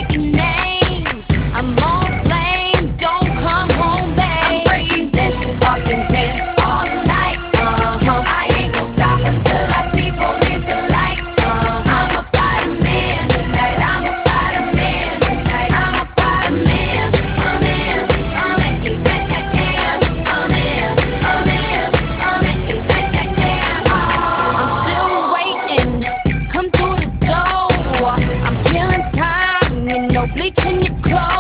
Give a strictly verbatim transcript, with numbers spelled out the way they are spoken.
taking names. I'm on flame, don't come home, babe. I'm breaking this fucking dance all night. Uh-huh. I ain't gon' stop until I see police the lights. Uh-huh. I'm a fireman tonight. I'm a fireman tonight. I'm a fireman. I'm in, I'm in, you bet that damn. I'm in, I'm in, I'm in, you bet that damn. I'm still waiting, come through the door. I'm killing time, you know, bleaching your clothes.